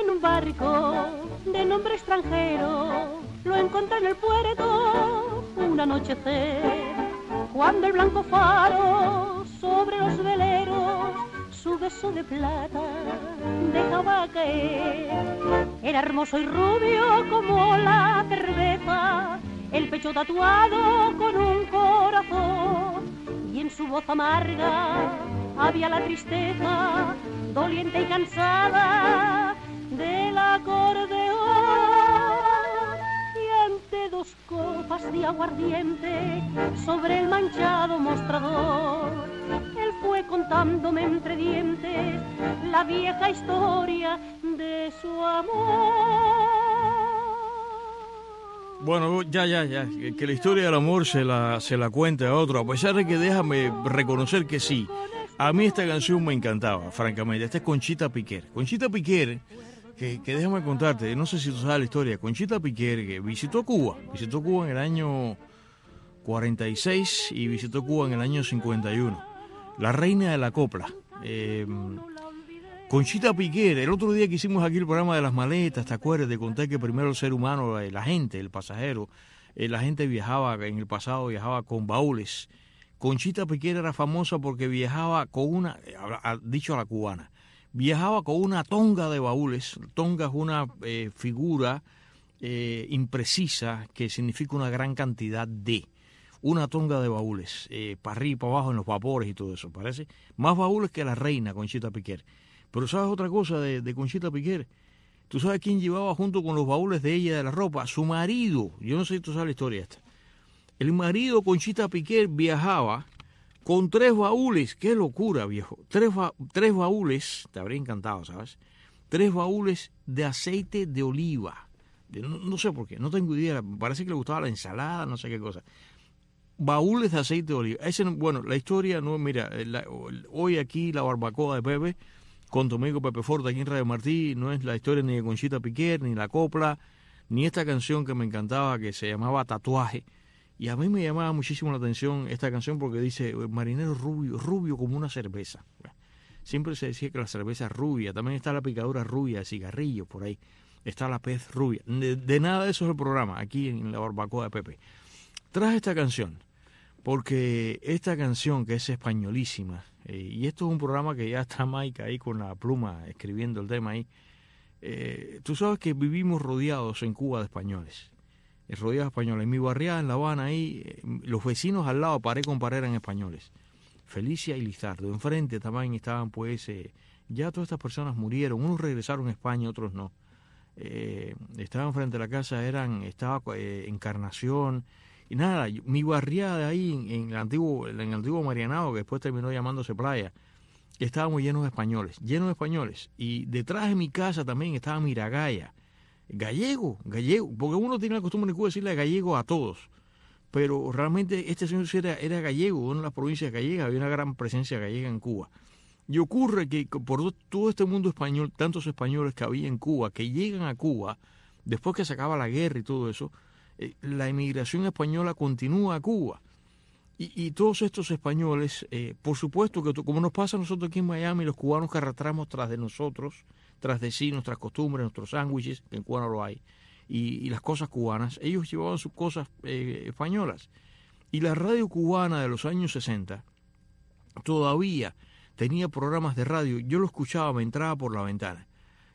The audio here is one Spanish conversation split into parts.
en un barco de nombre extranjero, lo encontré en el puerto un anochecer, cuando el blanco faro sobre los veleros su beso de plata dejaba caer. Era hermoso y rubio como la cerveza, el pecho tatuado con un corazón, y en su voz amarga había la tristeza, doliente y cansada del acordeón. Y ante dos copas de aguardiente sobre el manchado mostrador, él fue contándome entre dientes la vieja historia de su amor. Bueno, ya, que la historia del amor se la cuente a otro, a pesar de que déjame reconocer que sí, a mí esta canción me encantaba, francamente. Esta es Conchita Piquer. Conchita Piquer, que déjame contarte, no sé si tú sabes la historia, Conchita Piquer que visitó Cuba en el año 46 y visitó Cuba en el año 51. La reina de la copla. Conchita Piquer, el otro día que hicimos aquí el programa de las maletas, ¿te acuerdas? Te conté que primero el ser humano, la gente, el pasajero, la gente viajaba, en el pasado viajaba con baúles. Conchita Piquer era famosa porque viajaba con una, dicho a la cubana, viajaba con una tonga de baúles. Tonga es una figura imprecisa que significa una gran cantidad de. Una tonga de baúles, para arriba y para abajo en los vapores y todo eso, parece. Más baúles que la reina Conchita Piquer. Pero ¿sabes otra cosa de Conchita Piquer? ¿Tú sabes quién llevaba junto con los baúles de ella de la ropa? Su marido. Yo no sé si tú sabes la historia esta. El marido Conchita Piquer viajaba con 3 baúles. ¡Qué locura, viejo! 3 baúles, te habría encantado, ¿sabes? 3 baúles de aceite de oliva. No sé por qué, no tengo idea. Parece que le gustaba la ensalada, no sé qué cosa. Baúles de aceite de oliva. Bueno, la historia no, mira, hoy aquí la barbacoa de Pepe, con tu amigo Pepe Forte aquí en Radio Martí, no es la historia ni de Conchita Piquer, ni la copla, ni esta canción que me encantaba que se llamaba Tatuaje. Y a mí me llamaba muchísimo la atención esta canción porque dice, marinero rubio, rubio como una cerveza. Siempre se decía que la cerveza es rubia, también está la picadura rubia de cigarrillos por ahí, está la pez rubia. De nada de eso es el programa, aquí en la barbacoa de Pepe. Traje esta canción porque esta canción que es españolísima, y esto es un programa que ya está Mike ahí con la pluma escribiendo el tema ahí, tú sabes que vivimos rodeados en Cuba de españoles, rodeados de españoles. En mi barriada, en La Habana, ahí, los vecinos al lado, pared con pared, eran españoles. Felicia y Lizardo, enfrente también estaban, pues, ya todas estas personas murieron, unos regresaron a España, otros no. Estaban frente a la casa, estaba Encarnación. Y nada, mi barriada de ahí en el antiguo Marianao, que después terminó llamándose Playa, estábamos llenos de españoles. Y detrás de mi casa también estaba Miragaya, gallego, porque uno tiene la costumbre en Cuba de decirle gallego a todos. Pero realmente este señor era gallego, una de las provincias gallegas, había una gran presencia gallega en Cuba. Y ocurre que por todo este mundo español, tantos españoles que había en Cuba, que llegan a Cuba, después que se acaba la guerra y todo eso, la inmigración española continúa a Cuba. Y todos estos españoles, por supuesto que como nos pasa a nosotros aquí en Miami, los cubanos que arrastramos tras de nosotros, tras de sí, nuestras costumbres, nuestros sándwiches, que en Cuba no lo hay, y las cosas cubanas, ellos llevaban sus cosas españolas. Y la radio cubana de los años 60 todavía tenía programas de radio. Yo lo escuchaba, me entraba por la ventana.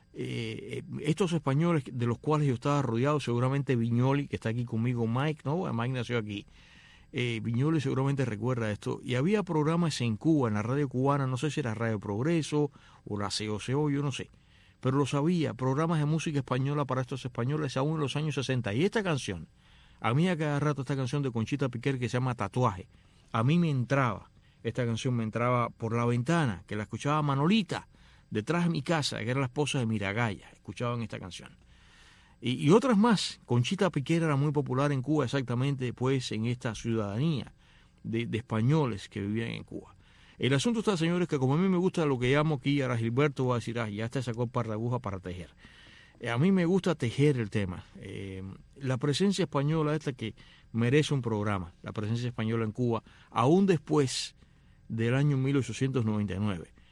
Estos españoles de los cuales yo estaba rodeado, seguramente Viñoli, que está aquí conmigo, Mike, ¿no? Mike nació aquí. Viñoli seguramente recuerda esto. Y había programas en Cuba, en la radio cubana, no sé si era Radio Progreso o la COCO, yo no sé. Pero los había, programas de música española para estos españoles aún en los años 60. Y esta canción, a mí a cada rato esta canción de Conchita Piquer que se llama Tatuaje, a mí me entraba, esta canción me entraba por la ventana, que la escuchaba Manolita, detrás de mi casa, que era la esposa de Miragaya, escuchaban esta canción. Y otras más. Conchita Piquer era muy popular en Cuba, exactamente pues en esta ciudadanía de españoles que vivían en Cuba. El asunto está, señores, que como a mí me gusta lo que llamo aquí, ahora Gilberto va a decir, ya te sacó par de aguja para tejer. A mí me gusta tejer el tema. La presencia española esta que merece un programa, la presencia española en Cuba, aún después del año 1899.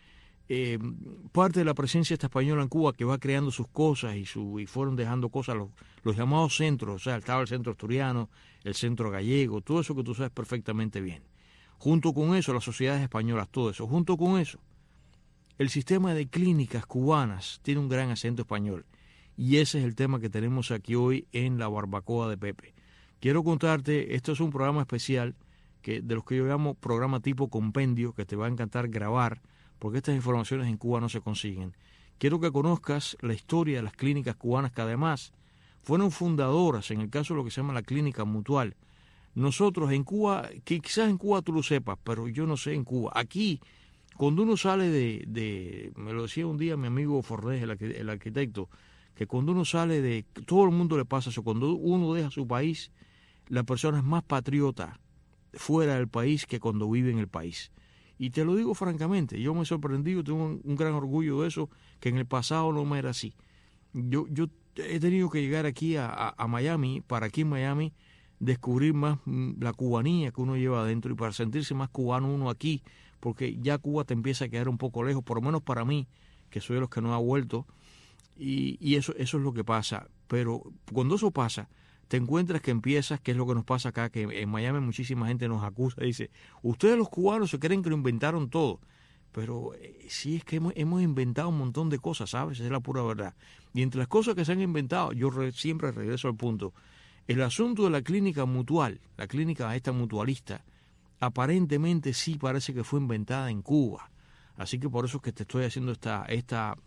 parte de la presencia esta española en Cuba que va creando sus cosas y fueron dejando cosas, los llamados centros, o sea, estaba el centro asturiano, el centro gallego, todo eso que tú sabes perfectamente bien. Junto con eso, las sociedades españolas, todo eso. Junto con eso, el sistema de clínicas cubanas tiene un gran acento español. Y ese es el tema que tenemos aquí hoy en la barbacoa de Pepe. Quiero contarte, esto es un programa especial de los que yo llamo programa tipo compendio, que te va a encantar grabar, porque estas informaciones en Cuba no se consiguen. Quiero que conozcas la historia de las clínicas cubanas, que además fueron fundadoras, en el caso de lo que se llama la clínica mutual. Nosotros en Cuba, que quizás en Cuba tú lo sepas, pero yo no sé en Cuba. Aquí, cuando uno sale me lo decía un día mi amigo Fornés, el arquitecto, que cuando uno sale todo el mundo le pasa eso, cuando uno deja su país, la persona es más patriota fuera del país que cuando vive en el país. Y te lo digo francamente, yo me he sorprendido, tengo un gran orgullo de eso, que en el pasado no me era así. Yo he tenido que llegar aquí a Miami, para aquí en Miami descubrir más la cubanía que uno lleva adentro y para sentirse más cubano uno aquí, porque ya Cuba te empieza a quedar un poco lejos, por lo menos para mí, que soy de los que no ha vuelto, y eso es lo que pasa. Pero cuando eso pasa, te encuentras que empiezas, que es lo que nos pasa acá, que en Miami muchísima gente nos acusa, dice, ustedes los cubanos se creen que lo inventaron todo, pero sí es que hemos inventado un montón de cosas, ¿sabes? Esa es la pura verdad. Y entre las cosas que se han inventado, yo siempre regreso al punto, el asunto de la clínica mutual, la clínica esta mutualista, aparentemente sí parece que fue inventada en Cuba, así que por eso es que te estoy haciendo esta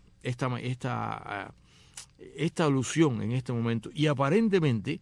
alusión en este momento, y aparentemente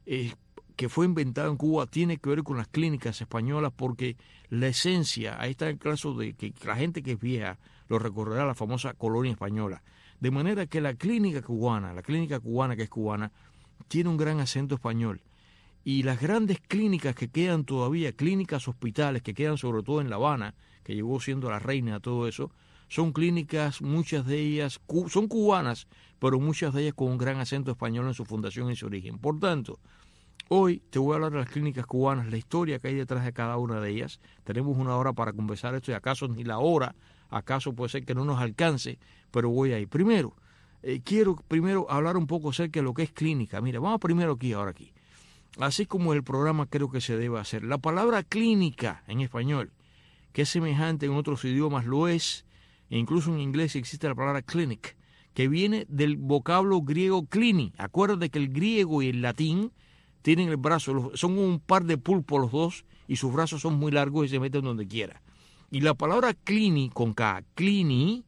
que fue inventado en Cuba tiene que ver con las clínicas españolas, porque la esencia, ahí está el caso de que la gente que es vieja lo recordará, la famosa colonia española, de manera que la clínica cubana que es cubana, tiene un gran acento español, y las grandes clínicas que quedan todavía, clínicas hospitales que quedan sobre todo en La Habana, que llegó siendo la reina de todo eso, son clínicas, muchas de ellas son cubanas, pero muchas de ellas con un gran acento español en su fundación y su origen. Por tanto, hoy te voy a hablar de las clínicas cubanas, la historia que hay detrás de cada una de ellas. Tenemos una hora para conversar esto y acaso ni la hora, acaso puede ser que no nos alcance, pero voy ahí. Primero, quiero hablar un poco acerca de lo que es clínica. Mira, vamos primero aquí. Así como el programa creo que se debe hacer. La palabra clínica en español, que es semejante en otros idiomas, lo es. E incluso en inglés existe la palabra clinic, que viene del vocablo griego clini. Acuérdate que el griego y el latín tienen el brazo, son un par de pulpos los dos, y sus brazos son muy largos y se meten donde quiera. Y la palabra clini, con K, clini,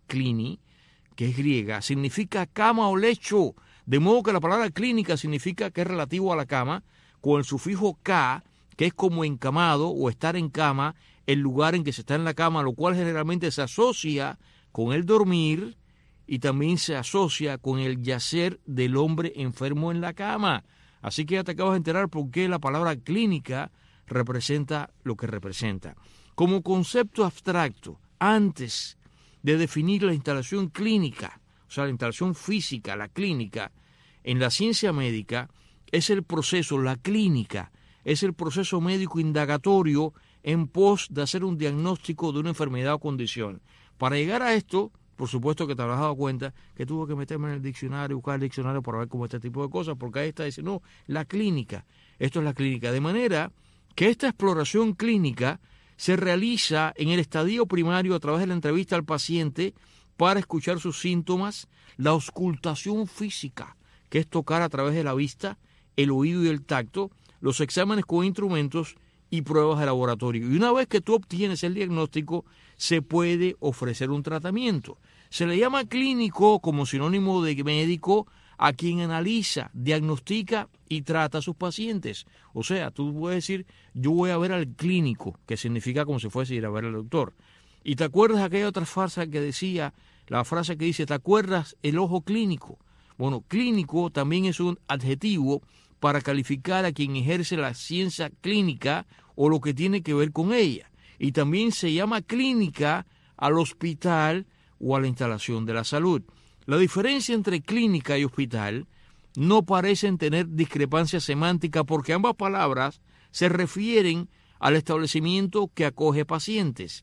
que es griega, significa cama o lecho. De modo que la palabra clínica significa que es relativo a la cama, con el sufijo K, que es como encamado o estar en cama, el lugar en que se está en la cama, lo cual generalmente se asocia con el dormir y también se asocia con el yacer del hombre enfermo en la cama. Así que ya te acabas de enterar por qué la palabra clínica representa lo que representa. Como concepto abstracto, antes de definir la instalación clínica, o sea, la instalación física, la clínica, en la ciencia médica, es el proceso, la clínica, es el proceso médico indagatorio en pos de hacer un diagnóstico de una enfermedad o condición. Para llegar a esto, por supuesto que te habrás dado cuenta que tuve que meterme en el diccionario, buscar el diccionario para ver cómo este tipo de cosas, porque ahí está diciendo, no, la clínica, esto es la clínica. De manera que esta exploración clínica se realiza en el estadio primario a través de la entrevista al paciente para escuchar sus síntomas, la auscultación física, que es tocar a través de la vista, el oído y el tacto, los exámenes con instrumentos y pruebas de laboratorio. Y una vez que tú obtienes el diagnóstico, se puede ofrecer un tratamiento. Se le llama clínico como sinónimo de médico a quien analiza, diagnostica y trata a sus pacientes. O sea, tú puedes decir, yo voy a ver al clínico, que significa como si fuese ir a ver al doctor. Y te acuerdas de aquella otra frase que decía, la frase que dice, ¿te acuerdas el ojo clínico? Bueno, clínico también es un adjetivo para calificar a quien ejerce la ciencia clínica o lo que tiene que ver con ella. Y también se llama clínica al hospital o a la instalación de la salud. La diferencia entre clínica y hospital no parecen tener discrepancia semántica porque ambas palabras se refieren al establecimiento que acoge pacientes.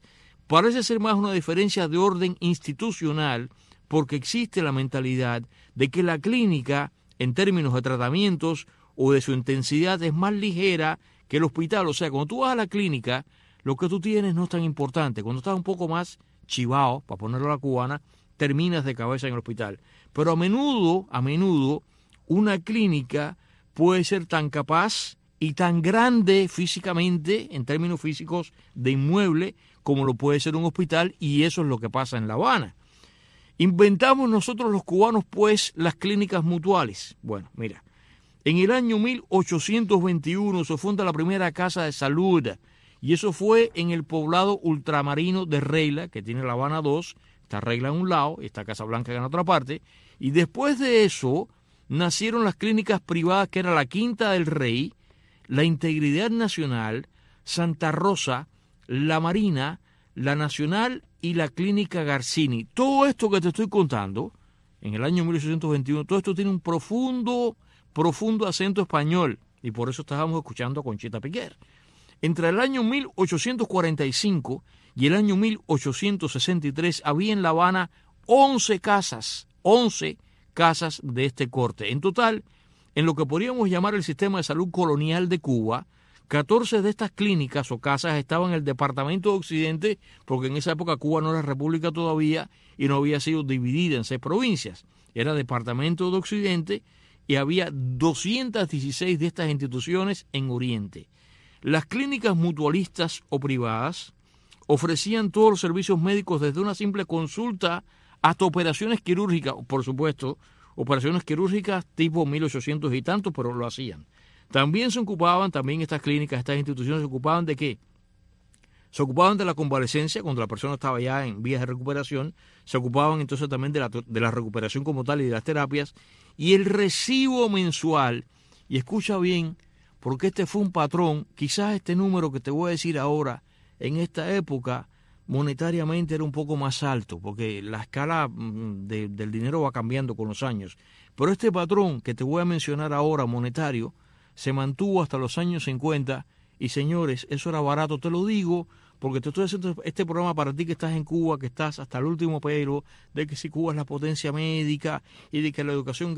Parece ser más una diferencia de orden institucional, porque existe la mentalidad de que la clínica, en términos de tratamientos o de su intensidad, es más ligera que el hospital. O sea, cuando tú vas a la clínica, lo que tú tienes no es tan importante. Cuando estás un poco más chivado, para ponerlo a la cubana, terminas de cabeza en el hospital. Pero a menudo, una clínica puede ser tan capaz y tan grande físicamente, en términos físicos de inmueble, como lo puede ser un hospital, y eso es lo que pasa en La Habana. Inventamos nosotros los cubanos, pues, las clínicas mutuales. Bueno, mira, en el año 1821 se funda la primera casa de salud, y eso fue en el poblado ultramarino de Regla, que tiene La Habana 2, está Regla en un lado, está Casa Blanca en otra parte, y después de eso nacieron las clínicas privadas, que era la Quinta del Rey, la Integridad Nacional, Santa Rosa, la Marina, la Nacional y la Clínica Garcini. Todo esto que te estoy contando, en el año 1821, todo esto tiene un profundo acento español, y por eso estábamos escuchando a Conchita Piquer. Entre el año 1845 y el año 1863 había en La Habana 11 casas de este corte. En total, en lo que podríamos llamar el sistema de salud colonial de Cuba, 14 de estas clínicas o casas estaban en el departamento de Occidente, porque en esa época Cuba no era república todavía y no había sido dividida en 6 provincias. Era departamento de Occidente y había 216 de estas instituciones en Oriente. Las clínicas mutualistas o privadas ofrecían todos los servicios médicos, desde una simple consulta hasta operaciones quirúrgicas, por supuesto, operaciones quirúrgicas tipo 1800 y tanto, pero lo hacían. También estas clínicas, estas instituciones se ocupaban ¿de qué? Se ocupaban de la convalecencia cuando la persona estaba ya en vías de recuperación, se ocupaban entonces también de la recuperación como tal y de las terapias, y el recibo mensual, y escucha bien, porque este fue un patrón, quizás este número que te voy a decir ahora, en esta época, monetariamente era un poco más alto, porque la escala del dinero va cambiando con los años. Pero este patrón que te voy a mencionar ahora, monetario, se mantuvo hasta los años 50, y señores, eso era barato, te lo digo, porque te estoy haciendo este programa para ti que estás en Cuba, que estás hasta el último pelo, de que si Cuba es la potencia médica, y de que la educación,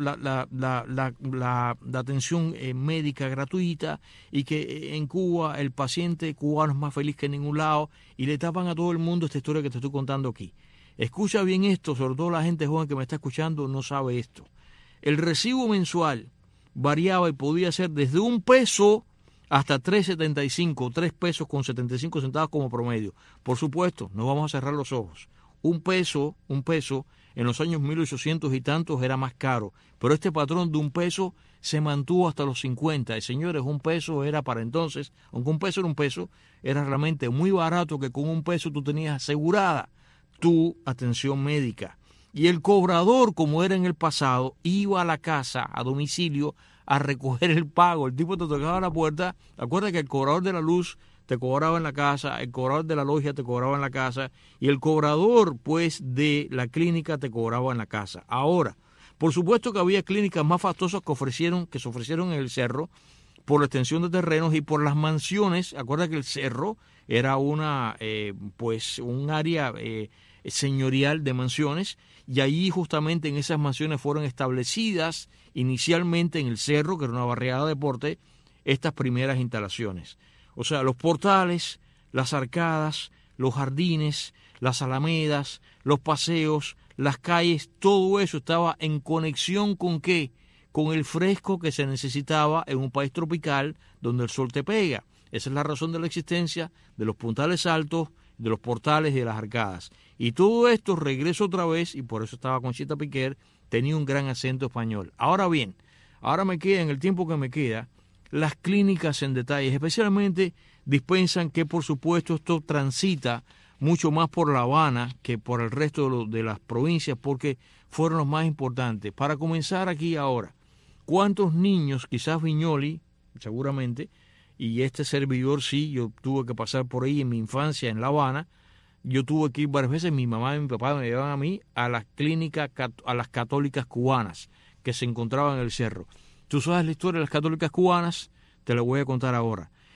la atención médica gratuita, y que en Cuba el paciente cubano es más feliz que en ningún lado, y le tapan a todo el mundo esta historia que te estoy contando aquí. Escucha bien esto, sobre todo la gente joven que me está escuchando no sabe esto. El recibo mensual variaba y podía ser desde $1 hasta 3.75, 3 pesos con 75 centavos como promedio. Por supuesto, no vamos a cerrar los ojos. Un peso en los años 1800 y tantos era más caro, pero este patrón de $1 se mantuvo hasta los 50. Y señores, $1 era para entonces, aunque $1 era $1, era realmente muy barato, que con $1 tú tenías asegurada tu atención médica. Y el cobrador, como era en el pasado, iba a la casa, a domicilio, a recoger el pago. El tipo te tocaba la puerta. Acuérdate que el cobrador de la luz te cobraba en la casa, el cobrador de la logia te cobraba en la casa, y el cobrador, pues, de la clínica te cobraba en la casa. Ahora, por supuesto que había clínicas más fastosas que se ofrecieron en el cerro, por la extensión de terrenos y por las mansiones. Acuérdate que el cerro era un área señorial de mansiones, y allí justamente en esas mansiones fueron establecidas inicialmente en el cerro, que era una barriada de deporte, estas primeras instalaciones. O sea, los portales, las arcadas, los jardines, las alamedas, los paseos, las calles, todo eso estaba en conexión ¿con qué? Con el fresco que se necesitaba en un país tropical donde el sol te pega. Esa es la razón de la existencia de los puntales altos, de los portales y de las arcadas. Y todo esto, regreso otra vez, y por eso estaba Conchita Piquer, tenía un gran acento español. Ahora bien, ahora me queda, en el tiempo que me queda, las clínicas en detalles, especialmente dispensan que, por supuesto, esto transita mucho más por La Habana que por el resto de las provincias, porque fueron los más importantes. Para comenzar aquí ahora, ¿cuántos niños, quizás Viñoli, seguramente, y este servidor sí, yo tuve que pasar por ahí en mi infancia en La Habana, yo tuve que ir varias veces, mi mamá y mi papá me llevaban a mí a las clínicas, a las católicas cubanas que se encontraban en el cerro. ¿Tú sabes la historia de las católicas cubanas? Te la voy a contar ahora.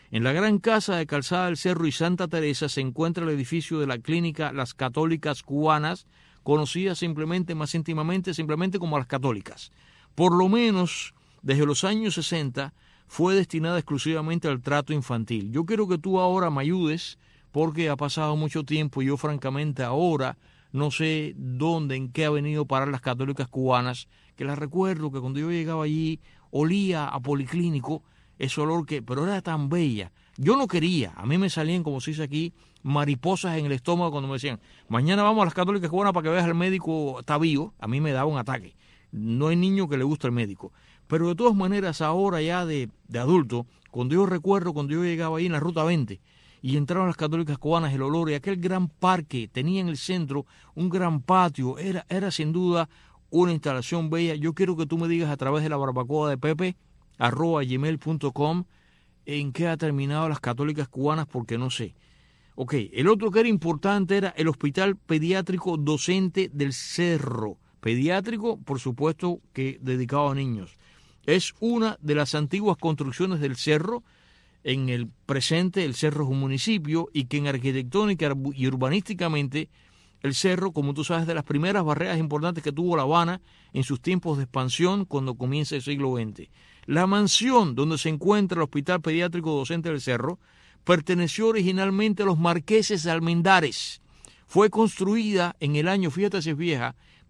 En la gran casa de Calzada del Cerro y Santa Teresa se encuentra el edificio de la clínica Las Católicas Cubanas, conocidas más íntimamente como Las Católicas. Por lo menos desde los años 60 fue destinada exclusivamente al trato infantil. Yo quiero que tú ahora me ayudes porque ha pasado mucho tiempo y yo francamente ahora no sé dónde, en qué ha venido a parar Las Católicas Cubanas, que las recuerdo que cuando yo llegaba allí olía a policlínico, ese olor pero era tan bella. Yo no quería, a mí me salían, como se dice aquí, mariposas en el estómago cuando me decían, mañana vamos a Las Católicas Cubanas para que veas al médico está vivo. A mí me daba un ataque. No hay niño que le guste el médico. Pero de todas maneras, ahora ya de adulto, cuando yo recuerdo, cuando yo llegaba ahí en la Ruta 20 y entraron Las Católicas Cubanas, el olor y aquel gran parque, tenía en el centro un gran patio, era sin duda una instalación bella. Yo quiero que tú me digas a través de la barbacoa de Pepe, @gmail.com, en qué ha terminado Las Católicas Cubanas, porque no sé. Ok, el otro que era importante era el Hospital Pediátrico Docente del Cerro. Pediátrico, por supuesto, que dedicado a niños. Es una de las antiguas construcciones del Cerro. En el presente, el Cerro es un municipio y que en arquitectónica y urbanísticamente, el Cerro, como tú sabes, de las primeras barreras importantes que tuvo La Habana en sus tiempos de expansión cuando comienza el siglo XX. La mansión donde se encuentra el Hospital Pediátrico Docente del Cerro perteneció originalmente a los marqueses de Almendares. Fue construida en el año, fíjate si es vieja,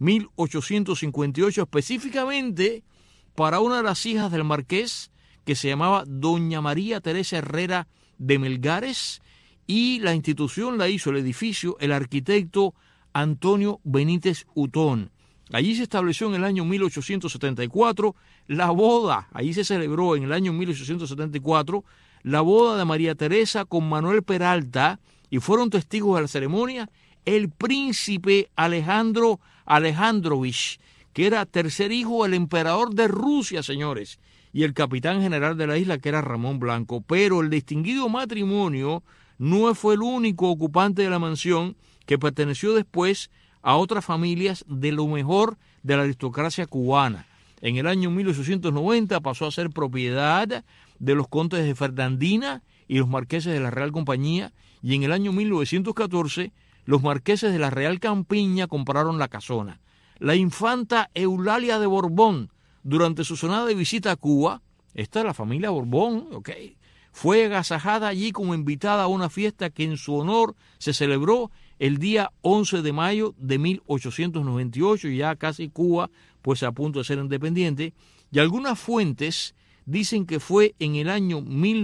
1858, específicamente para una de las hijas del marqués, que se llamaba Doña María Teresa Herrera de Melgares, y la institución la hizo, el edificio, el arquitecto Antonio Benítez Utón. Allí se estableció en el año 1874 la boda, allí se celebró en el año 1874 la boda de María Teresa con Manuel Peralta, y fueron testigos de la ceremonia el príncipe Alejandro Alejandrovich, que era tercer hijo del emperador de Rusia, señores, y el capitán general de la isla, que era Ramón Blanco. Pero el distinguido matrimonio no fue el único ocupante de la mansión, que perteneció después a otras familias de lo mejor de la aristocracia cubana. En el año 1890 pasó a ser propiedad de los condes de Fernandina y los marqueses de la Real Compañía, y en el año 1914 los marqueses de la Real Campiña compraron la casona. La infanta Eulalia de Borbón, durante su sonada de visita a Cuba, esta es la familia Borbón, fue agasajada allí como invitada a una fiesta que en su honor se celebró el día 11 de mayo de 1898, y ya casi Cuba pues a punto de ser independiente, y algunas fuentes dicen que fue en el año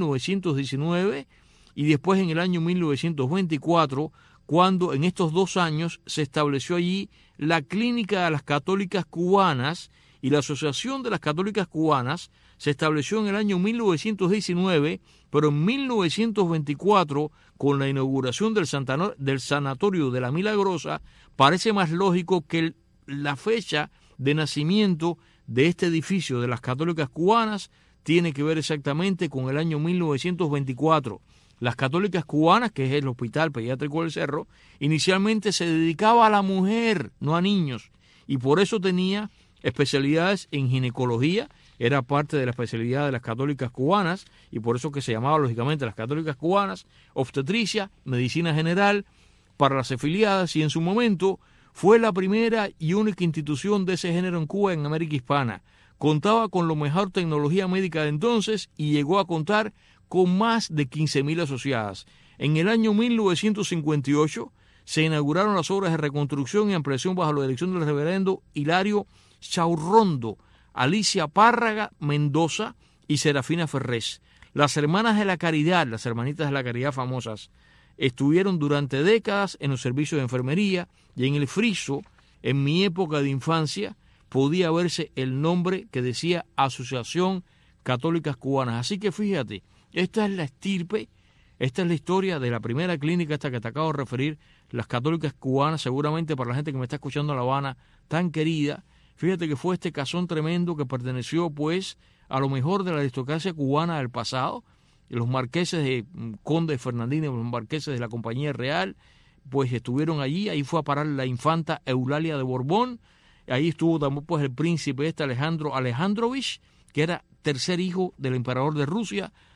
1919 y después en el año 1924, cuando en estos 2 años se estableció allí la Clínica de las Católicas Cubanas, y la Asociación de las Católicas Cubanas se estableció en el año 1919, pero en 1924, con la inauguración del Sanatorio de la Milagrosa, parece más lógico que la fecha de nacimiento de este edificio de las Católicas Cubanas tiene que ver exactamente con el año 1924. Las Católicas Cubanas, que es el Hospital Pediátrico del Cerro, inicialmente se dedicaba a la mujer, no a niños, y por eso tenía especialidades en ginecología, era parte de la especialidad de las Católicas Cubanas, y por eso que se llamaba lógicamente las Católicas Cubanas, obstetricia, medicina general para las afiliadas, y en su momento fue la primera y única institución de ese género en Cuba, en América Hispana. Contaba con la mejor tecnología médica de entonces y llegó a contar con más de 15.000 asociadas. En el año 1958 se inauguraron las obras de reconstrucción y ampliación bajo la dirección del reverendo Hilario Chaurrondo, Alicia Párraga Mendoza y Serafina Ferrés. Las hermanas de la caridad, las hermanitas de la caridad famosas, estuvieron durante décadas en los servicios de enfermería, y en el friso, en mi época de infancia, podía verse el nombre que decía Asociación Católicas Cubanas. Así que fíjate, esta es la estirpe, esta es la historia de la primera clínica esta que te acabo de referir, las Católicas Cubanas, seguramente para la gente que me está escuchando en La Habana, tan querida. Fíjate que fue este casón tremendo que perteneció pues a lo mejor de la aristocracia cubana del pasado. Los marqueses de Conde Fernandina, los marqueses de la Compañía Real, pues estuvieron allí. Ahí fue a parar la infanta Eulalia de Borbón. Ahí estuvo también pues el príncipe Alejandro Alejandrovich, que era tercer hijo del emperador de Rusia,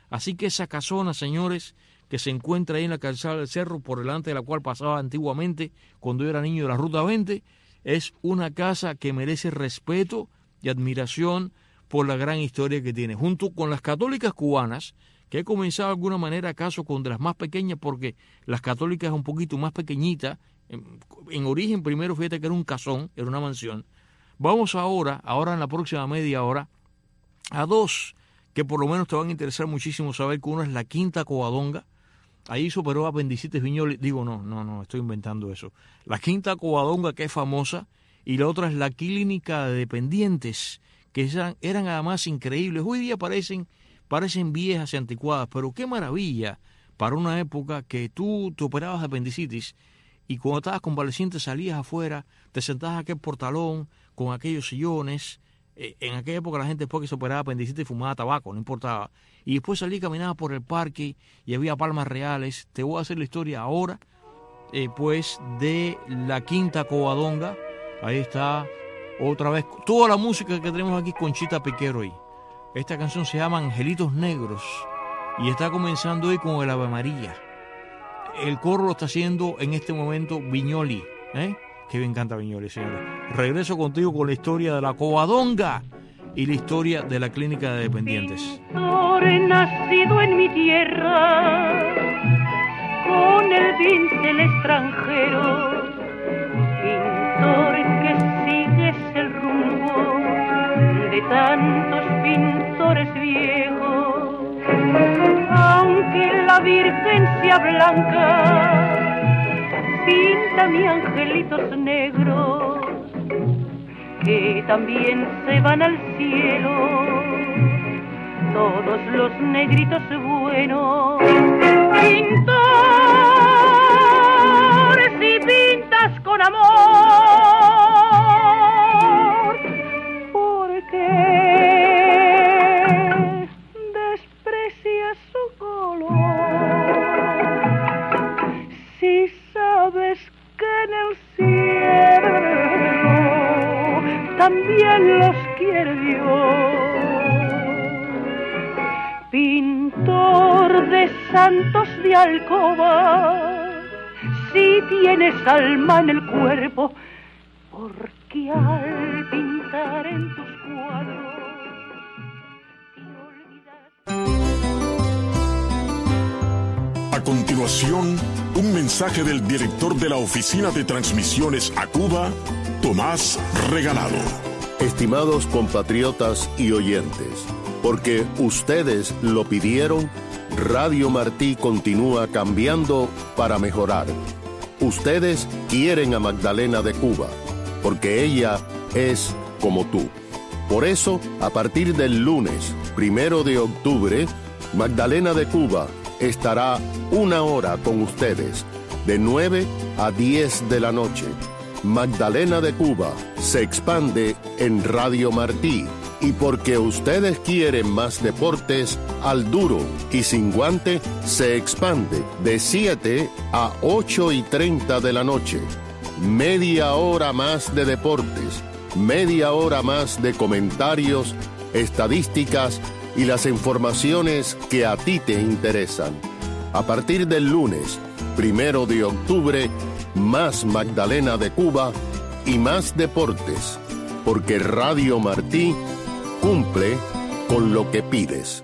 Así que esa casona, señores, que se encuentra ahí en la calzada del cerro, por delante de la cual pasaba antiguamente cuando yo era niño de la Ruta 20, es una casa que merece respeto y admiración por la gran historia que tiene. Junto con las católicas cubanas, que he comenzado de alguna manera acaso con de las más pequeñas, porque las católicas es un poquito más pequeñita. En origen primero, fíjate que era un casón, era una mansión. Vamos ahora en la próxima media hora, a dos que por lo menos te van a interesar muchísimo saber, que uno es la Quinta Covadonga. Ahí superó apendicitis Viñoly. Digo, no, estoy inventando eso. La Quinta Covadonga, que es famosa, y la otra es la Clínica de Dependientes, que eran además increíbles. Hoy día parecen viejas y anticuadas, pero qué maravilla para una época que tú te operabas de apendicitis y cuando estabas convaleciente salías afuera, te sentabas a aquel portalón con aquellos sillones. En aquella época la gente después que se operaba apendicitis fumaba tabaco, no importaba. Y después salí, caminaba por el parque y había palmas reales. Te voy a hacer la historia ahora, pues, de la Quinta Covadonga. Ahí está otra vez toda la música que tenemos aquí con Chita Piquero ahí. Esta canción se llama Angelitos Negros y está comenzando hoy con el Ave María. El coro lo está haciendo en este momento Viñoly, que bien canta Viñoly, señores. Regreso contigo con la historia de la Covadonga y la historia de la Clínica de Dependientes. Pintor nacido en mi tierra, con el pincel extranjero, pintor que sigues el rumbo de tantos pintores viejos. Aunque la Virgen sea blanca, píntame angelitos negros que también se van al cielo, todos los negritos buenos. Pintor, si pintas con amor, ¿por qué desprecias su color? Si sabes que en el cielo también los quiere Dios. Pintor de santos de alcoba, si tienes alma en el cuerpo, porque al pintar en tus cuadros te olvidas. A continuación, un mensaje del director de la Oficina de Transmisiones a Cuba, Tomás Regalado. Estimados compatriotas y oyentes, porque ustedes lo pidieron, Radio Martí continúa cambiando para mejorar. Ustedes quieren a Magdalena de Cuba, porque ella es como tú. Por eso, a partir del lunes 1 de octubre, Magdalena de Cuba estará 1 hora con ustedes, de 9 a 10 de la noche. Magdalena de Cuba se expande en Radio Martí, y porque ustedes quieren más deportes, al duro y sin guante se expande de 7 a 8:30 de la noche. Media hora más de deportes, media hora más de comentarios, estadísticas y las informaciones que a ti te interesan. A partir del lunes 1 de octubre, más Magdalena de Cuba y más deportes, porque Radio Martí cumple con lo que pides.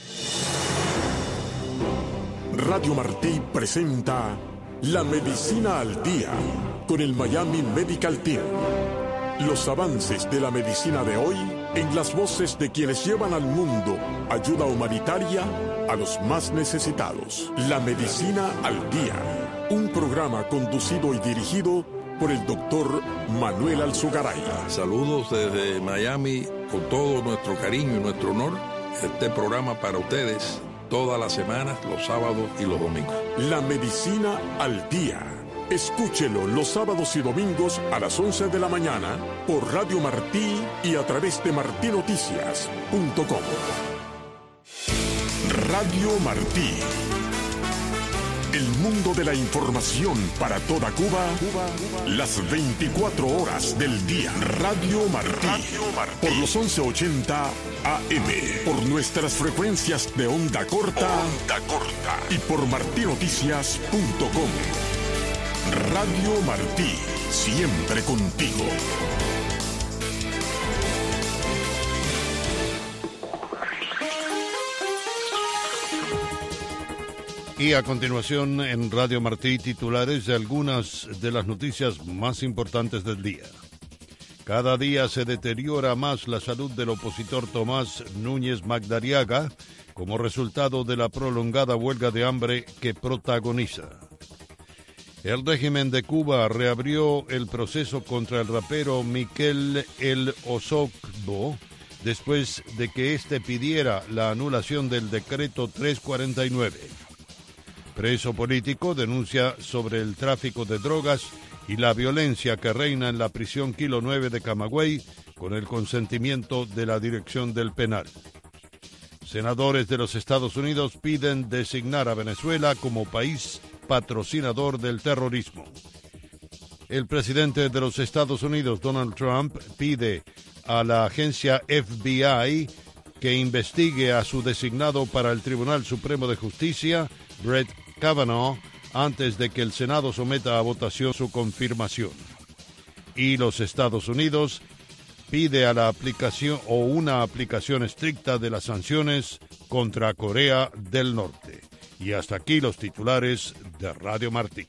Radio Martí presenta La Medicina al Día con el Miami Medical Team. Los avances de la medicina de hoy en las voces de quienes llevan al mundo ayuda humanitaria a los más necesitados. La Medicina al Día, un programa conducido y dirigido por el doctor Manuel Alzugaray. Saludos desde Miami con todo nuestro cariño y nuestro honor. Este programa para ustedes todas las semanas, los sábados y los domingos. La Medicina al Día. Escúchelo los sábados y domingos a las 11 de la mañana por Radio Martí y a través de martinoticias.com. Radio Martí. El mundo de la información para toda Cuba, las 24 horas del día. Radio Martí, por los 1180 AM, por nuestras frecuencias de onda corta, y por martinoticias.com. Radio Martí, siempre contigo. Y a continuación en Radio Martí, titulares de algunas de las noticias más importantes del día. Cada día se deteriora más la salud del opositor Tomás Núñez Magdariaga como resultado de la prolongada huelga de hambre que protagoniza. El régimen de Cuba reabrió el proceso contra el rapero Miquel El Osorbo después de que éste pidiera la anulación del decreto 349. Preso político denuncia sobre el tráfico de drogas y la violencia que reina en la prisión Kilo 9 de Camagüey con el consentimiento de la dirección del penal. Senadores de los Estados Unidos piden designar a Venezuela como país patrocinador del terrorismo. El presidente de los Estados Unidos, Donald Trump, pide a la agencia FBI que investigue a su designado para el Tribunal Supremo de Justicia, Brett Kavanaugh, antes de que el Senado someta a votación su confirmación. Y los Estados Unidos pide a la aplicación o una aplicación estricta de las sanciones contra Corea del Norte. Y hasta aquí los titulares de Radio Martí.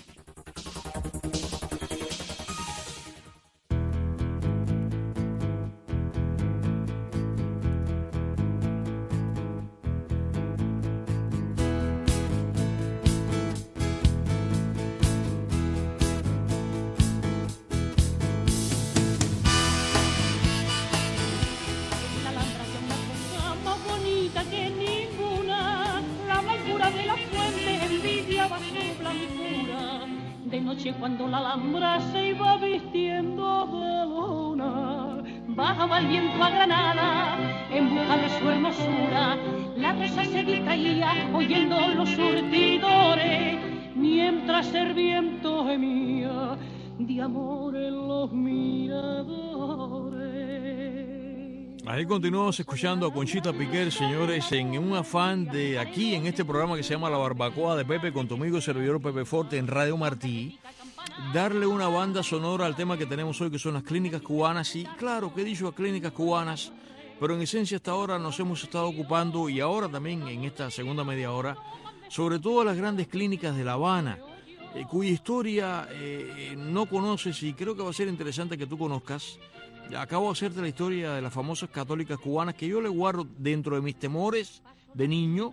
Cuando la Alhambra se iba vistiendo de luna, bajaba el viento a Granada en busca de su hermosura. La rosa se distraía oyendo los surtidores, mientras el viento gemía de amor en los miradores. Ahí continuamos escuchando a Conchita Piquer, señores, en un afán de aquí, en este programa que se llama La Barbacoa de Pepe, con tu amigo servidor Pepe Forte en Radio Martí, darle una banda sonora al tema que tenemos hoy, que son las clínicas cubanas. Y claro que he dicho a clínicas cubanas, pero en esencia hasta ahora nos hemos estado ocupando, y ahora también en esta segunda media hora, sobre todo las grandes clínicas de La Habana, cuya historia no conoces, y creo que va a ser interesante que tú conozcas. Acabo de hacerte la historia de las famosas católicas cubanas, que yo le guardo dentro de mis temores de niño,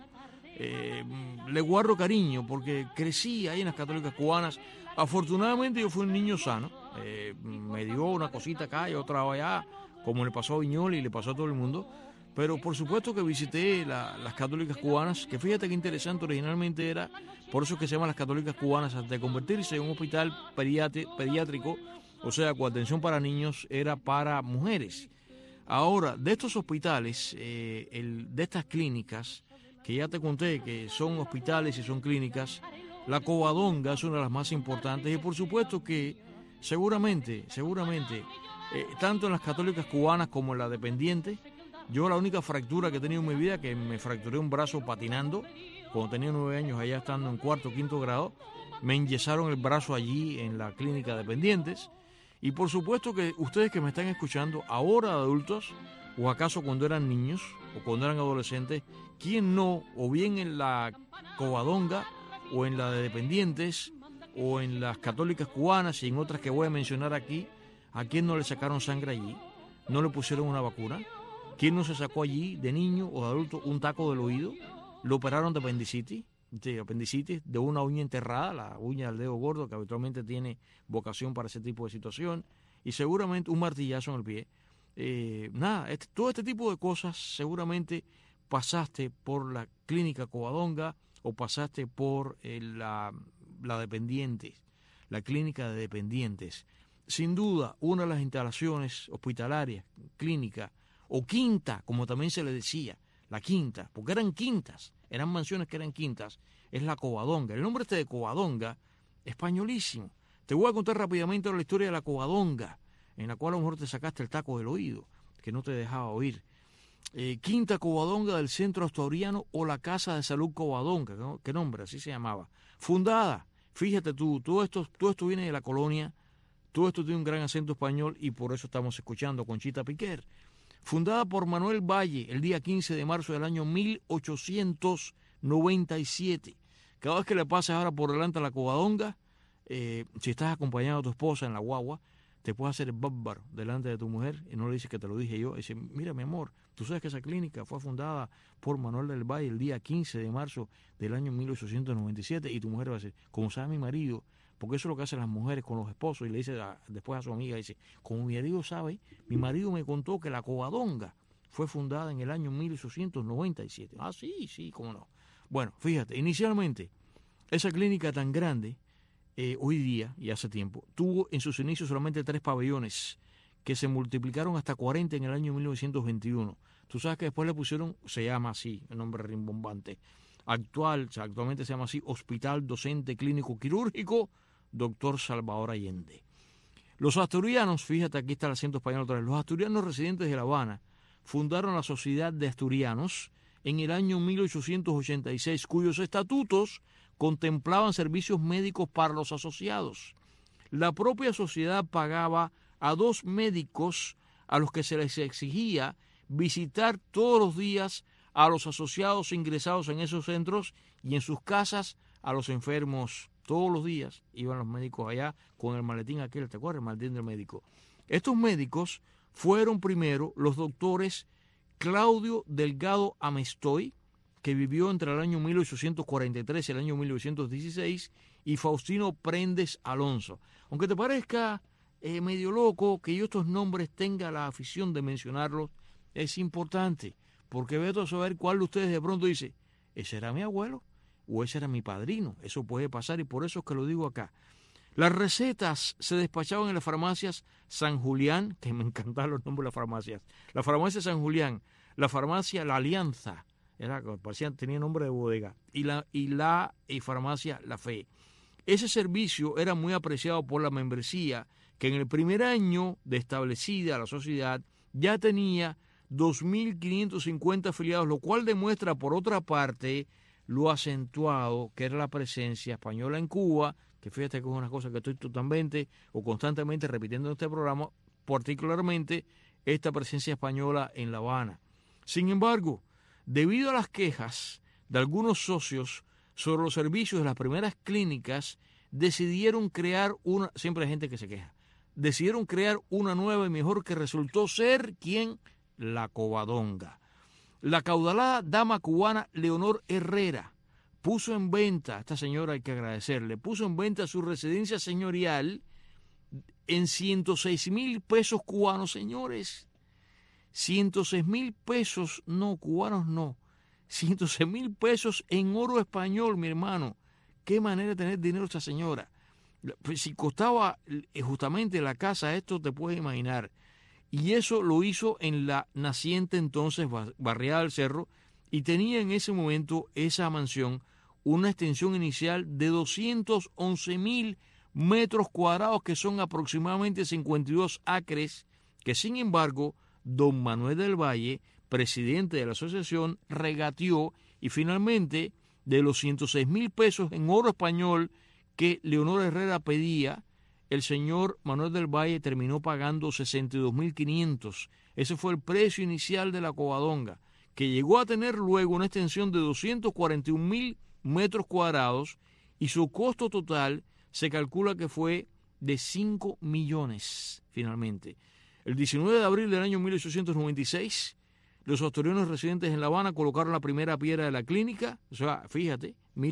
le guardo cariño, porque crecí ahí en las católicas cubanas. Afortunadamente yo fui un niño sano, me dio una cosita acá y otra allá, como le pasó a Viñoli y le pasó a todo el mundo, pero por supuesto que visité las católicas cubanas, que fíjate que interesante, originalmente era, por eso que se llaman las católicas cubanas, hasta de convertirse en un hospital pediátrico, o sea, con atención para niños, era para mujeres. Ahora, de estos hospitales, de estas clínicas, que ya te conté que son hospitales y son clínicas, la Covadonga es una de las más importantes, y por supuesto que seguramente, tanto en las católicas cubanas como en la dependiente, yo la única fractura que he tenido en mi vida, que me fracturé un brazo patinando, cuando tenía 9 años, allá estando en cuarto o quinto grado, me enyesaron el brazo allí en la clínica Dependientes. Y por supuesto que ustedes que me están escuchando, ahora adultos, o acaso cuando eran niños, o cuando eran adolescentes, ¿quién no, o bien en la Covadonga, o en la de Dependientes, o en las católicas cubanas y en otras que voy a mencionar aquí, a quién no le sacaron sangre allí, no le pusieron una vacuna, quién no se sacó allí de niño o de adulto un taco del oído, lo operaron de apendicitis de una uña enterrada, la uña del dedo gordo, que habitualmente tiene vocación para ese tipo de situación, y seguramente un martillazo en el pie. Todo este tipo de cosas, seguramente pasaste por la clínica Covadonga o pasaste por la Dependientes, la clínica de Dependientes. Sin duda, una de las instalaciones hospitalarias, clínica o quinta, como también se le decía, la quinta, porque eran quintas, eran mansiones que eran quintas, es la Covadonga. El nombre de Covadonga, españolísimo. Te voy a contar rápidamente la historia de la Covadonga, en la cual a lo mejor te sacaste el taco del oído, que no te dejaba oír. Quinta Covadonga del Centro Asturiano o la Casa de Salud Covadonga, ¿no? ¿Qué nombre? Así se llamaba. Fundada, fíjate tú, todo esto viene de la colonia, todo esto tiene un gran acento español y por eso estamos escuchando a Conchita Piquer. Fundada por Manuel Valle el día 15 de marzo del año 1897. Cada vez que le pases ahora por delante a la Covadonga, si estás acompañado a tu esposa en la guagua, te puedes hacer el bárbaro delante de tu mujer y no le dices que te lo dije yo. Dice, mira mi amor, tú sabes que esa clínica fue fundada por Manuel del Valle el día 15 de marzo del año 1897 y tu mujer va a decir, como sabe mi marido, porque eso es lo que hacen las mujeres con los esposos y le dice después a su amiga, dice, como mi marido sabe, mi marido me contó que la Covadonga fue fundada en el año 1897. Ah, sí, cómo no. Bueno, fíjate, inicialmente esa clínica tan grande, hoy día y hace tiempo, tuvo en sus inicios solamente 3 pabellones que se multiplicaron hasta 40 en el año 1921. Tú sabes que después le pusieron, se llama así, el nombre rimbombante, actualmente se llama así, Hospital Docente Clínico Quirúrgico Dr. Salvador Allende. Los asturianos, fíjate aquí está el acento español otra vez, los asturianos residentes de La Habana fundaron la Sociedad de Asturianos en el año 1886, cuyos estatutos contemplaban servicios médicos para los asociados. La propia sociedad pagaba a 2 médicos a los que se les exigía visitar todos los días a los asociados ingresados en esos centros y en sus casas a los enfermos. Todos los días iban los médicos allá con el maletín aquel, ¿te acuerdas? El maletín del médico. Estos médicos fueron primero los doctores Claudio Delgado Amestoy, que vivió entre el año 1843 y el año 1916, y Faustino Prendes Alonso. Aunque te parezca medio loco que yo estos nombres tenga la afición de mencionarlos, es importante, porque veo a saber cuál de ustedes de pronto dice, ese era mi abuelo o ese era mi padrino. Eso puede pasar y por eso es que lo digo acá. Las recetas se despachaban en las farmacias San Julián, que me encantan los nombres de las farmacias. La farmacia San Julián, la farmacia La Alianza, tenía nombre de bodega, y la farmacia La Fe. Ese servicio era muy apreciado por la membresía, que en el primer año de establecida la sociedad ya tenía 2.550 afiliados, lo cual demuestra, por otra parte, lo acentuado que era la presencia española en Cuba, que fíjate que es una cosa que estoy totalmente o constantemente repitiendo en este programa, particularmente esta presencia española en La Habana. Sin embargo, debido a las quejas de algunos socios sobre los servicios de las primeras clínicas, decidieron crear siempre hay gente que se queja, decidieron crear una nueva y mejor que resultó ser, ¿quién? La Covadonga. La caudalada dama cubana Leonor Herrera puso en venta, esta señora hay que agradecerle, puso en venta su residencia señorial en 106,000 pesos cubanos, señores. 106,000 pesos, no, cubanos no. 106,000 pesos en oro español, mi hermano. Qué manera de tener dinero esta señora. Si costaba justamente la casa, esto te puedes imaginar. Y eso lo hizo en la naciente entonces barriada del Cerro, y tenía en ese momento esa mansión una extensión inicial de 211,000 metros cuadrados, que son aproximadamente 52 acres, que sin embargo don Manuel del Valle, presidente de la asociación, regateó, y finalmente de los 106,000 pesos en oro español que Leonor Herrera pedía, el señor Manuel del Valle terminó pagando 62,500. Ese fue el precio inicial de la Covadonga, que llegó a tener luego una extensión de 241,000 metros cuadrados, y su costo total se calcula que fue de 5 millones finalmente. El 19 de abril del año 1896, los asturianos residentes en La Habana colocaron la primera piedra de la clínica, o sea, fíjate,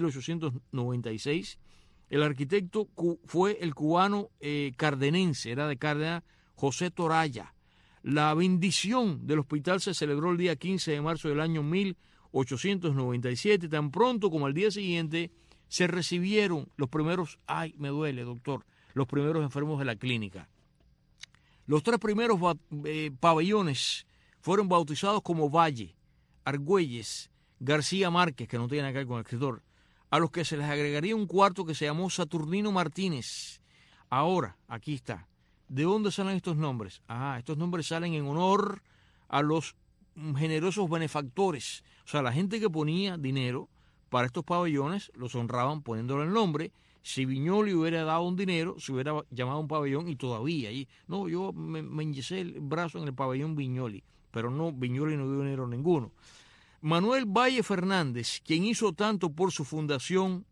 1896. El arquitecto fue el cubano cardenense, era de Cárdenas, José Toraya. La bendición del hospital se celebró el día 15 de marzo del año 1897, tan pronto como al día siguiente se recibieron los primeros, ay, me duele, doctor, los primeros enfermos de la clínica. Los 3 primeros pabellones fueron bautizados como Valle, Argüelles, García Márquez, que no tiene nada que ver con el escritor, a los que se les agregaría un cuarto que se llamó Saturnino Martínez. Ahora, aquí está. ¿De dónde salen estos nombres? Estos nombres salen en honor a los generosos benefactores. O sea, la gente que ponía dinero para estos pabellones los honraban poniéndole el nombre. Si Viñoly hubiera dado un dinero, se hubiera llamado un pabellón y todavía allí. No, yo me enyesé el brazo en el pabellón Viñoly, pero no, Viñoly no dio dinero ninguno. Manuel Valle Fernández, quien hizo tanto por su fundación,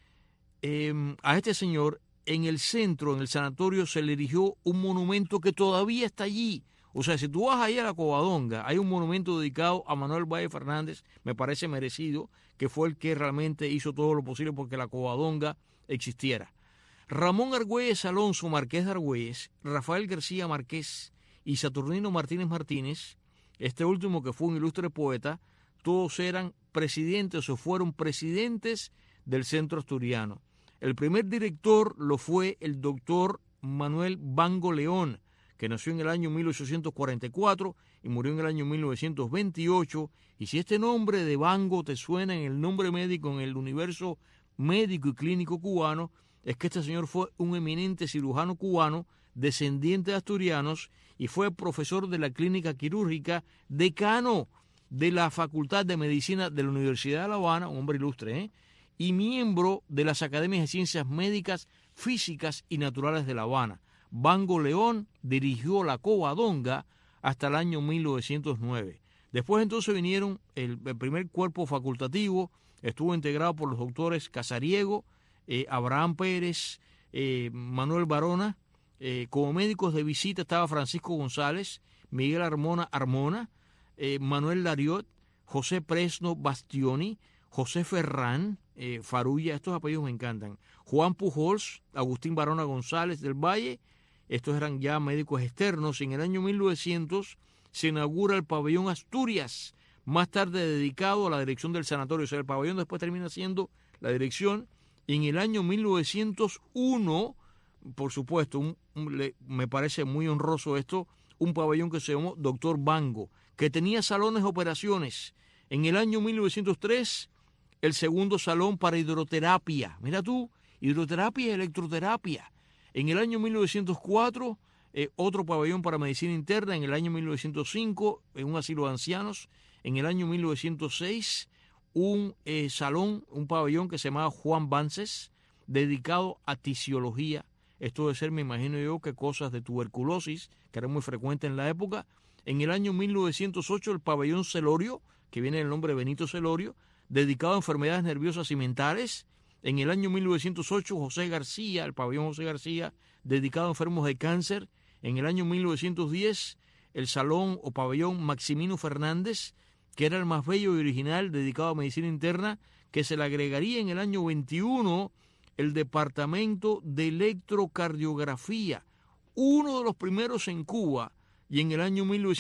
a este señor, en el centro, en el sanatorio, se le erigió un monumento que todavía está allí. O sea, si tú vas ahí a la Covadonga, hay un monumento dedicado a Manuel Valle Fernández, me parece merecido, que fue el que realmente hizo todo lo posible porque la Covadonga existiera. Ramón Argüelles Alonso, Marqués de Argüelles, Rafael García Márquez y Saturnino Martínez Martínez, este último que fue un ilustre poeta, todos eran presidentes o fueron presidentes del Centro Asturiano. El primer director lo fue el doctor Manuel Bango León, que nació en el año 1844 y murió en el año 1928. Y si este nombre de Bango te suena en el nombre médico, en el universo médico y clínico cubano, es que este señor fue un eminente cirujano cubano, descendiente de asturianos, y fue profesor de la clínica quirúrgica, decano de la Facultad de Medicina de la Universidad de La Habana, un hombre ilustre, y miembro de las Academias de Ciencias Médicas, Físicas y Naturales de La Habana. Bango León dirigió la Covadonga hasta el año 1909. Después entonces vinieron el primer cuerpo facultativo, estuvo integrado por los doctores Casariego, Abraham Pérez, Manuel Barona. Como médicos de visita estaba Francisco González, Miguel Armona, Manuel Lariot, José Presno Bastioni, José Ferrán, Farulla, estos apellidos me encantan, Juan Pujols, Agustín Barona González del Valle, estos eran ya médicos externos. En el año 1900 se inaugura el pabellón Asturias, más tarde dedicado a la dirección del sanatorio. O sea, el pabellón después termina siendo la dirección. Y en el año 1901, por supuesto, me parece muy honroso esto, un pabellón que se llamó Doctor Bango, que tenía salones de operaciones. En el año 1903, el segundo salón para hidroterapia. Mira tú, hidroterapia y electroterapia. En el año 1904, otro pabellón para medicina interna. En el año 1905, en un asilo de ancianos. En el año 1906, un pabellón que se llamaba Juan Vances, dedicado a tisiología. Esto debe ser, me imagino yo, que cosas de tuberculosis, que era muy frecuente en la época. En el año 1908, el pabellón Celorio, que viene del nombre de Benito Celorio, dedicado a enfermedades nerviosas y mentales. En el año 1908, José García, el pabellón José García, dedicado a enfermos de cáncer. En el año 1910, el salón o pabellón Maximino Fernández, que era el más bello y original, dedicado a medicina interna, que se le agregaría en el año 21 el departamento de electrocardiografía, uno de los primeros en Cuba, y en el año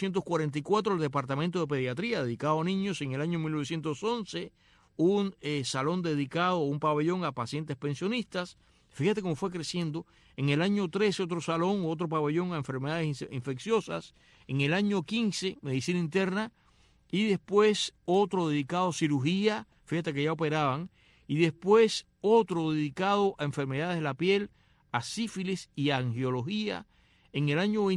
1944 el departamento de pediatría, dedicado a niños. En el año 1911 un salón dedicado, un pabellón a pacientes pensionistas. Fíjate cómo fue creciendo. En el año 13 otro salón, otro pabellón a enfermedades infecciosas. En el año 15 medicina interna, y después otro dedicado a cirugía, fíjate que ya operaban, y después otro dedicado a enfermedades de la piel, a sífilis y a angiología. En el año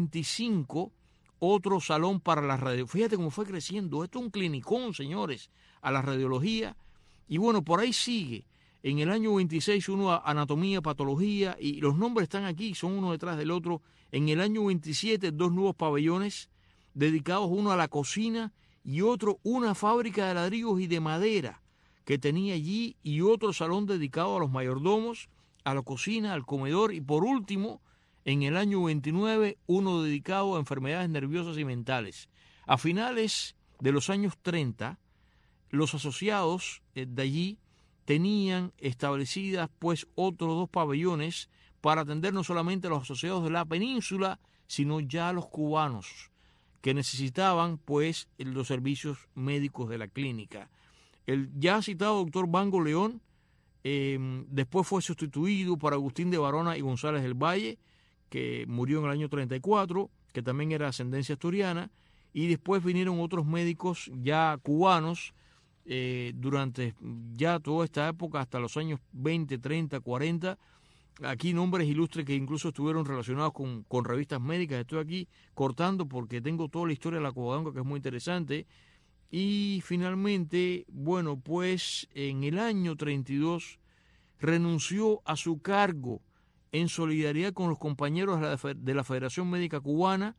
25 otro salón para la radiología. Fíjate cómo fue creciendo. Esto es un clinicón, señores, a la radiología. Y bueno, por ahí sigue. En el año 26 uno a anatomía, patología, y los nombres están aquí, son uno detrás del otro. En el año 27 dos nuevos pabellones dedicados, uno a la cocina y otro una fábrica de ladrillos y de madera que tenía allí, y otro salón dedicado a los mayordomos, a la cocina, al comedor, y por último, en el año 29, uno dedicado a enfermedades nerviosas y mentales. A finales de los años 30, los asociados de allí tenían establecidas pues otros dos pabellones para atender no solamente a los asociados de la península, sino ya a los cubanos que necesitaban pues los servicios médicos de la clínica. El ya citado doctor Bango León después fue sustituido por Agustín de Barona y González del Valle, que murió en el año 34, que también era de ascendencia asturiana, y después vinieron otros médicos ya cubanos, durante ya toda esta época, hasta los años 20, 30, 40. Aquí nombres ilustres que incluso estuvieron relacionados con revistas médicas. Estoy aquí cortando porque tengo toda la historia de la Covadonga, que es muy interesante. Y finalmente, bueno, pues en el año 32 renunció a su cargo en solidaridad con los compañeros de la Federación Médica Cubana,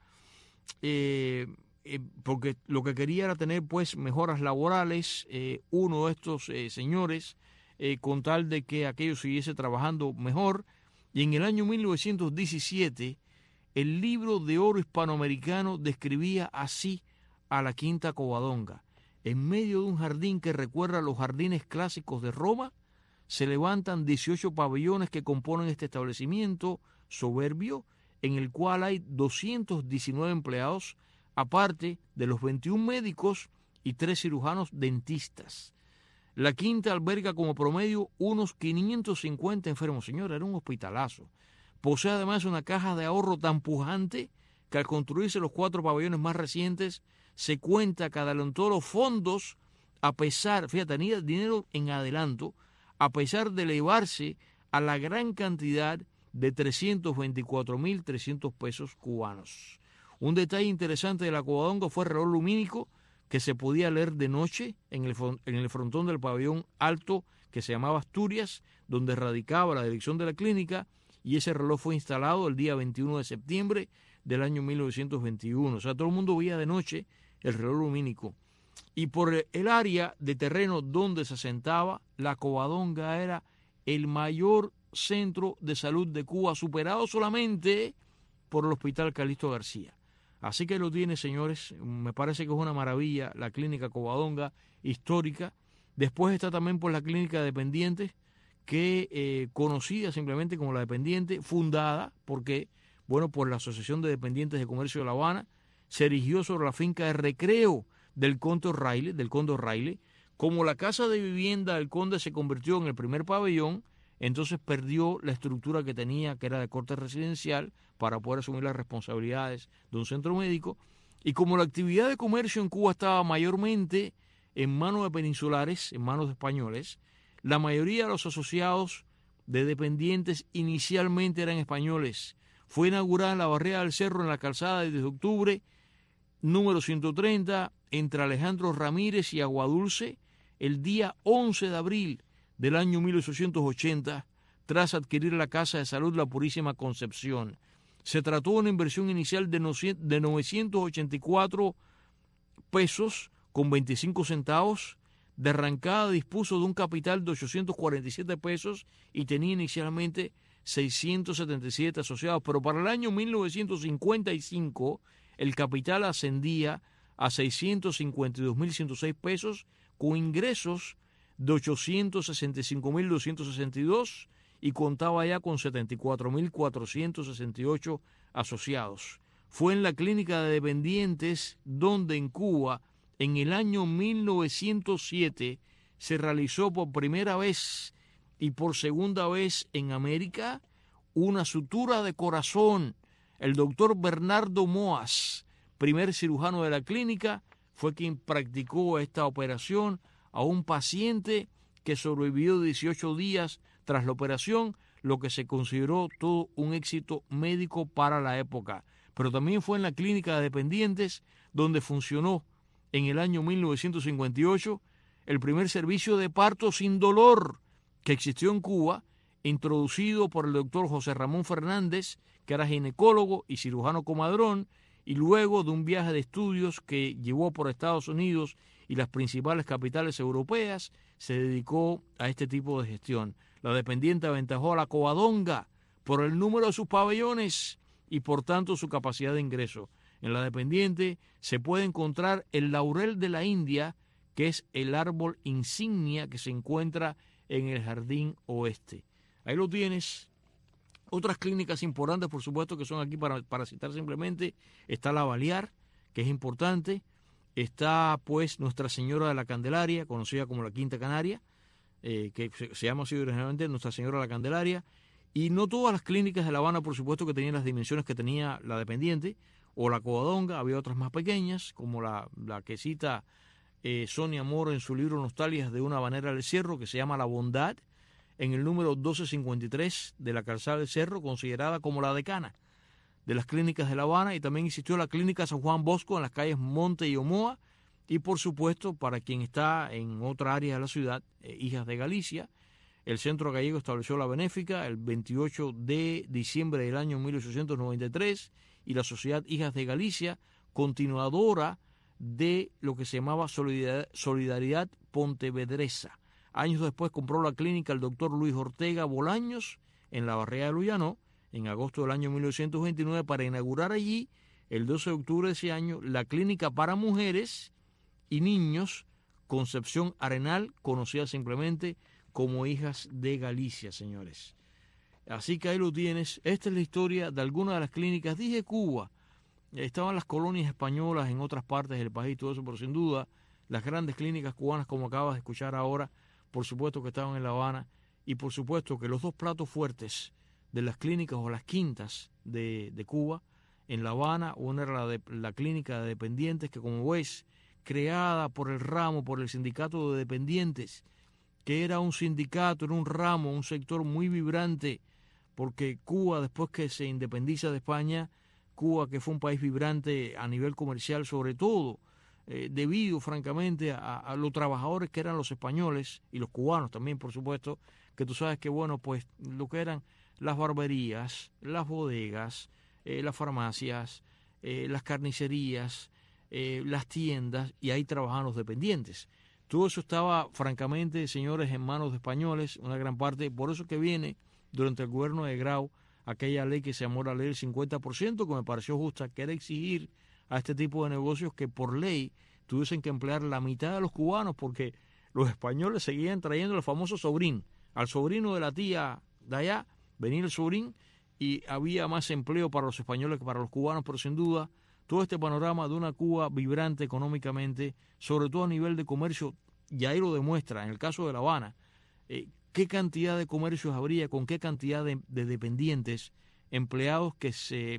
porque lo que quería era tener pues mejoras laborales, uno de estos señores, con tal de que aquello siguiese trabajando mejor. Y en el año 1917 el Libro de Oro Hispanoamericano describía así a la Quinta Covadonga: en medio de un jardín que recuerda los jardines clásicos de Roma, se levantan 18 pabellones que componen este establecimiento soberbio, en el cual hay 219 empleados, aparte de los 21 médicos y 3 cirujanos dentistas. La Quinta alberga como promedio unos 550 enfermos. Señora, era un hospitalazo. Posee además una caja de ahorro tan pujante que al construirse los 4 pabellones más recientes, se cuenta que adelantó los fondos a pesar, fíjate, tenía dinero en adelanto, a pesar de elevarse a la gran cantidad de 324.300 pesos cubanos. Un detalle interesante de la Covadonga fue el reloj lumínico que se podía leer de noche en el frontón del pabellón alto que se llamaba Asturias, donde radicaba la dirección de la clínica, y ese reloj fue instalado el día 21 de septiembre del año 1921. O sea, todo el mundo veía de noche el reloj lumínico. Y por el área de terreno donde se asentaba, la Covadonga era el mayor centro de salud de Cuba, superado solamente por el Hospital Calixto García. Así que lo tiene, señores. Me parece que es una maravilla la clínica Covadonga histórica. Después está también por la clínica de dependientes, que conocida simplemente como la Dependiente, fundada porque, bueno, por la Asociación de Dependientes de Comercio de La Habana, se erigió sobre la finca de recreo del conde O'Reilly. Como la casa de vivienda del conde se convirtió en el primer pabellón, entonces perdió la estructura que tenía, que era de corte residencial, para poder asumir las responsabilidades de un centro médico. Y como la actividad de comercio en Cuba estaba mayormente en manos de peninsulares, en manos de españoles, la mayoría de los asociados de dependientes inicialmente eran españoles. Fue inaugurada en la Barriada del Cerro, en la calzada de 10 de octubre, número 130, entre Alejandro Ramírez y Aguadulce, el día 11 de abril del año 1880, tras adquirir la Casa de Salud La Purísima Concepción. Se trató de una inversión inicial de 984 pesos con 25 centavos. De arrancada dispuso de un capital de 847 pesos y tenía inicialmente 677 asociados, pero para el año 1955 el capital ascendía a 652.106 pesos, con ingresos de 865.262 y contaba ya con 74.468 asociados. Fue en la clínica de dependientes donde en Cuba, en el año 1907, se realizó por primera vez y por segunda vez en América una sutura de corazón. El doctor Bernardo Moas, primer cirujano de la clínica, fue quien practicó esta operación a un paciente que sobrevivió 18 días tras la operación, lo que se consideró todo un éxito médico para la época. Pero también fue en la clínica de dependientes donde funcionó en el año 1958 el primer servicio de parto sin dolor que existió en Cuba, introducido por el doctor José Ramón Fernández, que era ginecólogo y cirujano comadrón, y luego de un viaje de estudios que llevó por Estados Unidos y las principales capitales europeas, se dedicó a este tipo de gestión. La dependiente aventajó a la Covadonga por el número de sus pabellones y por tanto su capacidad de ingreso. En la dependiente se puede encontrar el laurel de la India, que es el árbol insignia que se encuentra en el jardín oeste. Ahí lo tienes. Otras clínicas importantes, por supuesto, que son aquí para citar simplemente, está la Balear, que es importante. Está, pues, Nuestra Señora de la Candelaria, conocida como la Quinta Canaria, que se llama así originalmente Nuestra Señora de la Candelaria. Y no todas las clínicas de La Habana, por supuesto, que tenían las dimensiones que tenía la dependiente o la Covadonga. Había otras más pequeñas, como la que cita Sonia Moro en su libro Nostalgias de una habanera del Cerro, que se llama La Bondad, en el número 1253 de la Calzada del Cerro, considerada como la decana de las clínicas de La Habana, y también existió la Clínica San Juan Bosco en las calles Monte y Omoa, y por supuesto, para quien está en otra área de la ciudad, Hijas de Galicia. El Centro Gallego estableció la Benéfica el 28 de diciembre del año 1893, y la Sociedad Hijas de Galicia, continuadora de lo que se llamaba Solidaridad Pontevedresa. Años después compró la clínica el doctor Luis Ortega Bolaños en la barriada de Luyano, en agosto del año 1929, para inaugurar allí, el 12 de octubre de ese año, la clínica para mujeres y niños Concepción Arenal, conocida simplemente como Hijas de Galicia, señores. Así que ahí lo tienes. Esta es la historia de algunas de las clínicas. Dije Cuba, estaban las colonias españolas en otras partes del país, todo eso, pero sin duda las grandes clínicas cubanas, como acabas de escuchar ahora, por supuesto que estaban en La Habana, y por supuesto que los dos platos fuertes de las clínicas o las quintas de Cuba, en La Habana, una era la clínica de dependientes, que como ves, creada por el ramo, por el sindicato de dependientes, que era un sindicato, era un ramo, un sector muy vibrante, porque Cuba, después que se independiza de España, Cuba, que fue un país vibrante a nivel comercial, sobre todo, debido, francamente, a los trabajadores que eran los españoles, y los cubanos también, por supuesto, que tú sabes que, bueno, pues lo que eran las barberías, las bodegas, las farmacias, las carnicerías, las tiendas, y ahí trabajaban los dependientes. Todo eso estaba, francamente, señores, en manos de españoles, una gran parte. Por eso que viene, durante el gobierno de Grau, aquella ley que se llamó la ley del 50%, que me pareció justa, que era exigir a este tipo de negocios que por ley tuviesen que emplear la mitad de los cubanos, porque los españoles seguían trayendo al famoso sobrín, al sobrino de la tía de allá, venía el sobrín, y había más empleo para los españoles que para los cubanos, pero sin duda, todo este panorama de una Cuba vibrante económicamente, sobre todo a nivel de comercio, y ahí lo demuestra, en el caso de La Habana, qué cantidad de comercios habría, con qué cantidad de dependientes, empleados, que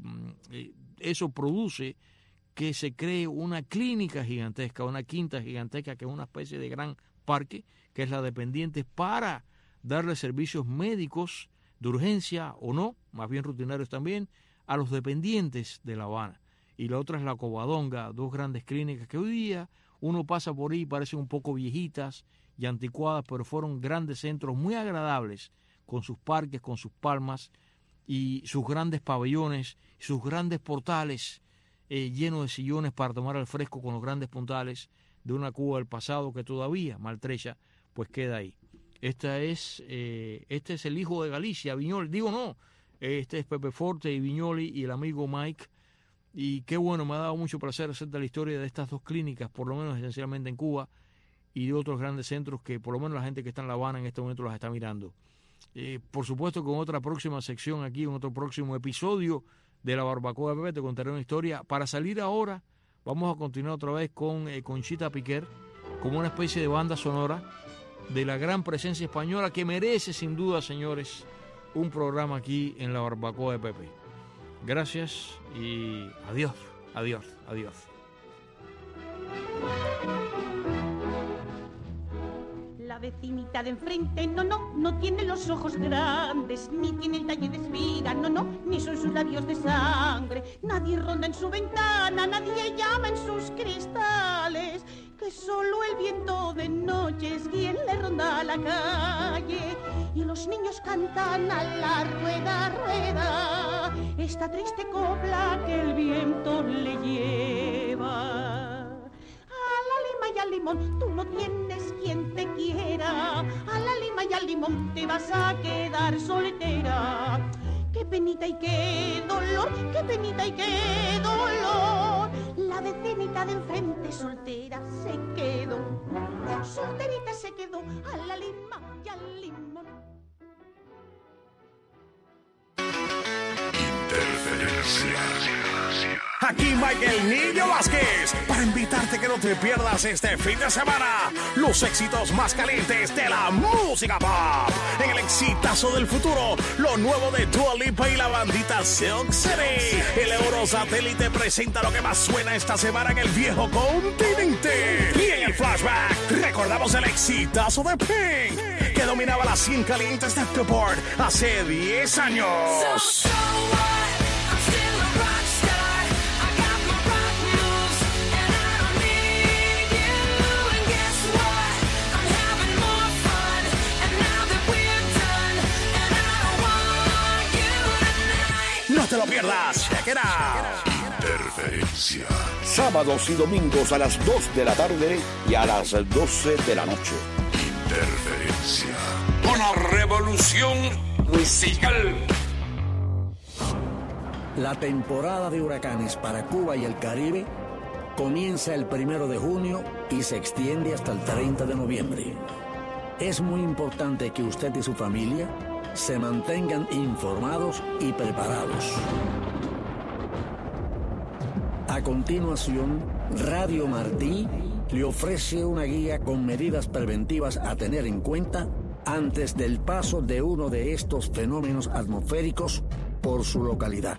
eso produce que se cree una clínica gigantesca, una quinta gigantesca, que es una especie de gran parque, que es la Dependientes, para darle servicios médicos de urgencia o no, más bien rutinarios también, a los dependientes de La Habana. Y la otra es la Covadonga, dos grandes clínicas que hoy día uno pasa por ahí, parecen un poco viejitas y anticuadas, pero fueron grandes centros muy agradables, con sus parques, con sus palmas y sus grandes pabellones, sus grandes portales llenos de sillones para tomar el fresco, con los grandes puntales de una Cuba del pasado que todavía, maltrecha, pues queda ahí. Este es el hijo de Galicia, Viñoli, este es Pepe Forte y Viñoli y el amigo Mike. Y qué bueno, me ha dado mucho placer hacer la historia de estas dos clínicas, por lo menos esencialmente en Cuba, y de otros grandes centros que por lo menos la gente que está en La Habana en este momento las está mirando. Por supuesto, con otra próxima sección aquí, en otro próximo episodio de La Barbacoa de Pepe, te contaré una historia. Para salir ahora, vamos a continuar otra vez con Conchita Piquer, como una especie de banda sonora de la gran presencia española, que merece sin duda, señores, un programa aquí en La Barbacoa de Pepe. Gracias y adiós, adiós, adiós. La vecinita de enfrente, no tiene los ojos grandes, ni tiene el talle de espiga, ni son sus labios de sangre. Nadie ronda en su ventana, nadie llama en sus cristales, que solo el viento de noche es quien le ronda la calle. Y los niños cantan a la rueda, rueda, esta triste copla que el viento le lleva. A la lima y al limón tú no tienes quien te quiera, a la lima y al limón te vas a quedar soltera. Qué penita y qué dolor, qué penita y qué dolor. La vecinita de enfrente soltera se quedó, solterita se quedó, a la lima y al limón. Interferencia. Aquí Michael Niño Vázquez para invitarte que no te pierdas este fin de semana los éxitos más calientes de la música pop. En el exitazo del futuro, lo nuevo de Dua Lipa y la bandita Silk City. El Eurosatélite presenta lo que más suena esta semana en el viejo continente. Y en el flashback recordamos el exitazo de Pink, que dominaba las 100 calientes de Billboard hace 10 años. No te lo pierdas. Check it out. Interferencia. Sábados y domingos a las 2 de la tarde y a las 12 de la noche. Interferencia. Una revolución musical. La temporada de huracanes para Cuba y el Caribe comienza el 1 de junio y se extiende hasta el 30 de noviembre. Es muy importante que usted y su familia se mantengan informados y preparados. A continuación, Radio Martí le ofrece una guía con medidas preventivas a tener en cuenta antes del paso de uno de estos fenómenos atmosféricos por su localidad.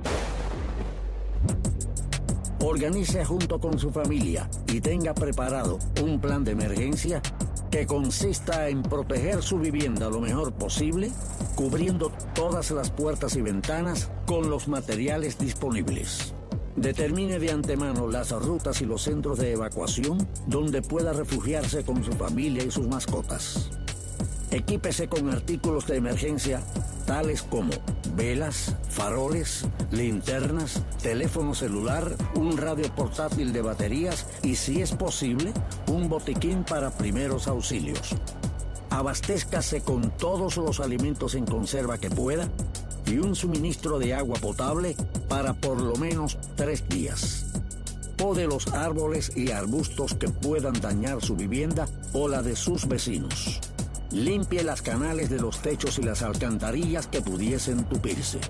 Organice junto con su familia y tenga preparado un plan de emergencia que consista en proteger su vivienda lo mejor posible, cubriendo todas las puertas y ventanas con los materiales disponibles. Determine de antemano las rutas y los centros de evacuación donde pueda refugiarse con su familia y sus mascotas. Equípese con artículos de emergencia tales como velas, faroles, linternas, teléfono celular, un radio portátil de baterías y, si es posible, un botiquín para primeros auxilios. Abastézcase con todos los alimentos en conserva que pueda y un suministro de agua potable para por lo menos 3 días. Pode los árboles y arbustos que puedan dañar su vivienda o la de sus vecinos. Limpie las canales de los techos y las alcantarillas que pudiesen tupirse.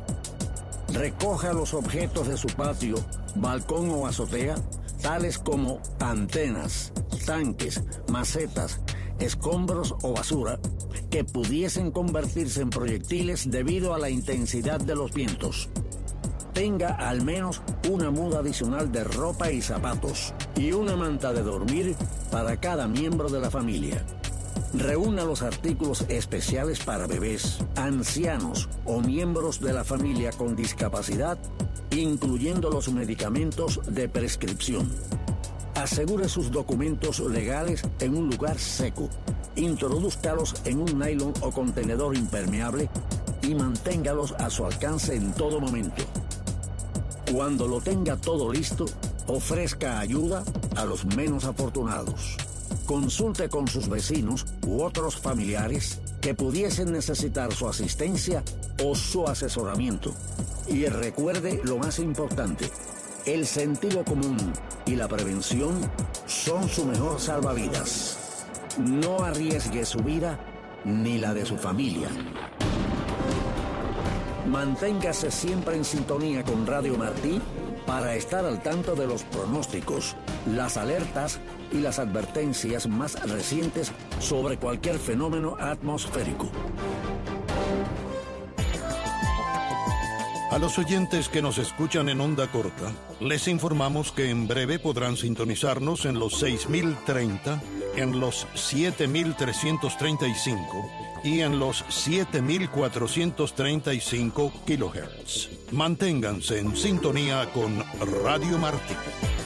Recoja los objetos de su patio, balcón o azotea, tales como antenas, tanques, macetas, escombros o basura, que pudiesen convertirse en proyectiles debido a la intensidad de los vientos. Tenga al menos una muda adicional de ropa y zapatos y una manta de dormir para cada miembro de la familia. Reúna los artículos especiales para bebés, ancianos o miembros de la familia con discapacidad, incluyendo los medicamentos de prescripción. Asegure sus documentos legales en un lugar seco. Introdúzcalos en un nylon o contenedor impermeable y manténgalos a su alcance en todo momento. Cuando lo tenga todo listo, ofrezca ayuda a los menos afortunados. Consulte con sus vecinos u otros familiares que pudiesen necesitar su asistencia o su asesoramiento. Y recuerde lo más importante: el sentido común y la prevención son su mejor salvavidas. No arriesgue su vida ni la de su familia. Manténgase siempre en sintonía con Radio Martí para estar al tanto de los pronósticos, las alertas y las advertencias más recientes sobre cualquier fenómeno atmosférico. A los oyentes que nos escuchan en onda corta, les informamos que en breve podrán sintonizarnos en los 6030, en los 7335 y en los 7435 kHz. Manténganse en sintonía con Radio Martí.